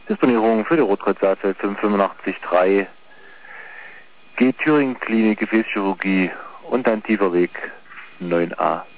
Disponierung für die Rotkreuz-Saarzeit 585-3. G Thüringen Klinik Gefäßchirurgie und ein tiefer Weg 9a.